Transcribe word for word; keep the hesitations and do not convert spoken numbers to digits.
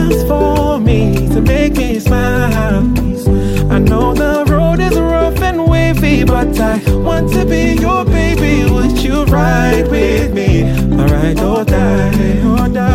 just for me to make me smile. I know the road is rough and wavy, but I want to be your baby. Would you ride with me? Alright, or die, or die.